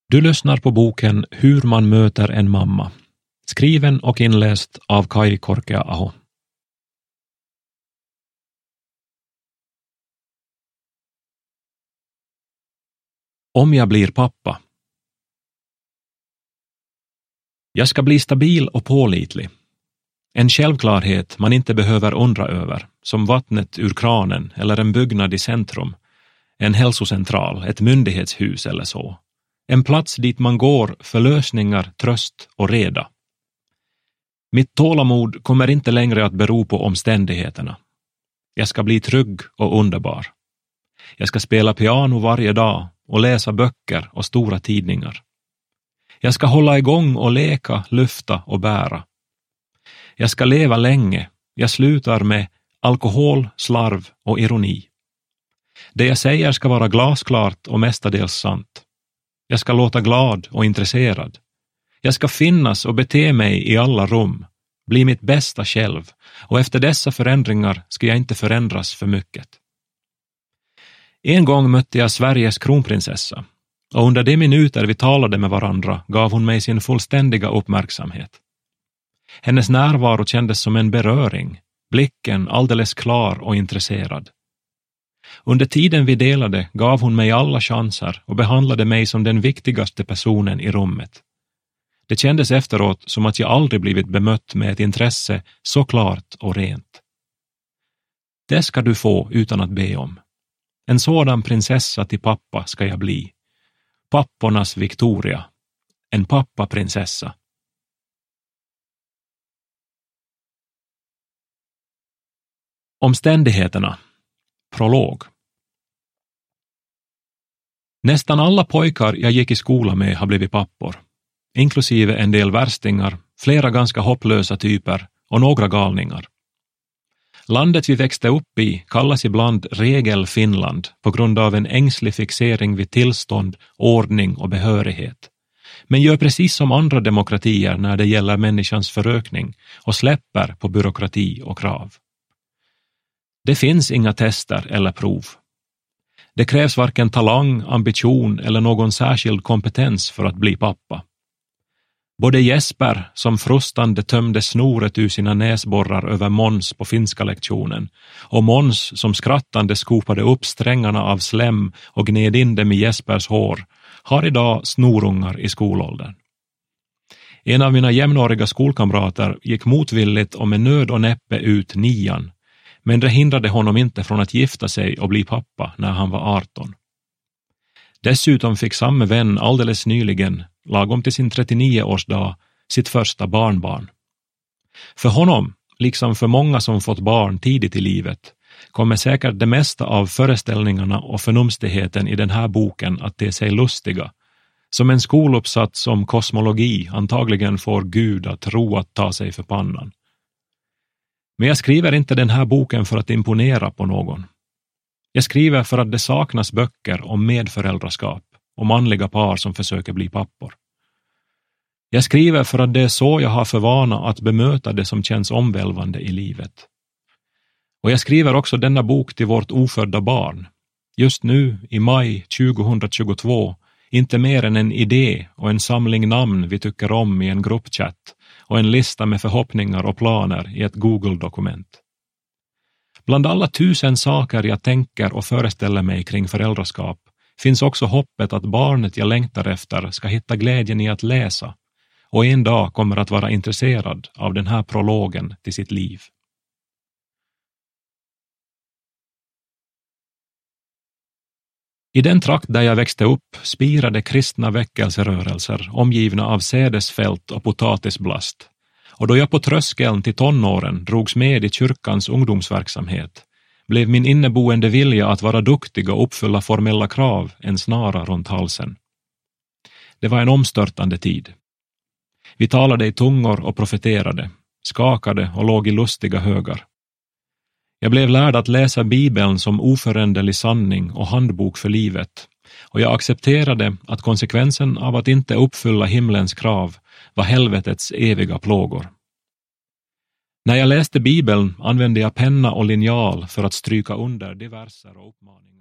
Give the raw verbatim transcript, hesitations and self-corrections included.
Du lyssnar på boken Hur man möter en mamma, skriven och inläst av Kai Korkea-Aho. Om jag blir pappa. Jag ska bli stabil och pålitlig. En självklarhet man inte behöver undra över, som vattnet ur kranen eller en byggnad i centrum, en hälsocentral, ett myndighetshus eller så. En plats dit man går för lösningar, tröst och reda. Mitt tålamod kommer inte längre att bero på omständigheterna. Jag ska bli trygg och underbar. Jag ska spela piano varje dag och läsa böcker och stora tidningar. Jag ska hålla igång och leka, lyfta och bära. Jag ska leva länge. Jag slutar med alkohol, slarv och ironi. Det jag säger ska vara glasklart och mestadels sant. Jag ska låta glad och intresserad. Jag ska finnas och bete mig i alla rum, bli mitt bästa själv, och efter dessa förändringar ska jag inte förändras för mycket. En gång mötte jag Sveriges kronprinsessa, och under de minuter vi talade med varandra gav hon mig sin fullständiga uppmärksamhet. Hennes närvaro kändes som en beröring, blicken alldeles klar och intresserad. Under tiden vi delade gav hon mig alla chanser och behandlade mig som den viktigaste personen i rummet. Det kändes efteråt som att jag aldrig blivit bemött med ett intresse så klart och rent. Det ska du få utan att be om. En sådan prinsessa till pappa ska jag bli. Pappornas Victoria. En pappaprinsessa. Omständigheterna. Prolog. Nästan alla pojkar jag gick i skola med har blivit pappor, inklusive en del värstingar, flera ganska hopplösa typer och några galningar. Landet vi växte upp i kallas ibland regel Finland på grund av en ängslig fixering vid tillstånd, ordning och behörighet, men gör precis som andra demokratier när det gäller människans förökning och släpper på byråkrati och krav. Det finns inga tester eller prov. Det krävs varken talang, ambition eller någon särskild kompetens för att bli pappa. Både Jesper, som frustande tömde snoret ur sina näsborrar över Måns på finska lektionen, och Måns, som skrattande skopade upp strängarna av slem och gned in dem i Jespers hår, har idag snorungar i skolåldern. En av mina jämnåriga skolkamrater gick motvilligt och med nöd och näppe ut nian, men det hindrade honom inte från att gifta sig och bli pappa när han var arton. Dessutom fick samma vän alldeles nyligen, lagom till sin trettionio-årsdag, sitt första barnbarn. För honom, liksom för många som fått barn tidigt i livet, kommer säkert det mesta av föreställningarna och förnumstigheten i den här boken att te sig lustiga, som en skoluppsats om kosmologi antagligen får Gud att ro att ta sig för pannan. Men jag skriver inte den här boken för att imponera på någon. Jag skriver för att det saknas böcker om medföräldraskap och manliga par som försöker bli pappor. Jag skriver för att det är så jag har för vana att bemöta det som känns omvälvande i livet. Och jag skriver också denna bok till vårt ofödda barn. Just nu, i maj tjugohundratjugotvå, inte mer än en idé och en samling namn vi tycker om i en gruppchatt och en lista med förhoppningar och planer i ett Google-dokument. Bland alla tusen saker jag tänker och föreställer mig kring föräldraskap finns också hoppet att barnet jag längtar efter ska hitta glädjen i att läsa och en dag kommer att vara intresserad av den här prologen till sitt liv. I den trakt där jag växte upp spirade kristna väckelserörelser omgivna av sädesfält och potatisblast, och då jag på tröskeln till tonåren drogs med i kyrkans ungdomsverksamhet blev min inneboende vilja att vara duktig och uppfylla formella krav en snara runt halsen. Det var en omstörtande tid. Vi talade i tungor och profeterade, skakade och låg i lustiga högar. Jag blev lärd att läsa Bibeln som oföränderlig sanning och handbok för livet, och jag accepterade att konsekvensen av att inte uppfylla himlens krav var helvetets eviga plågor. När jag läste Bibeln använde jag penna och linjal för att stryka under diverser och uppmaningar.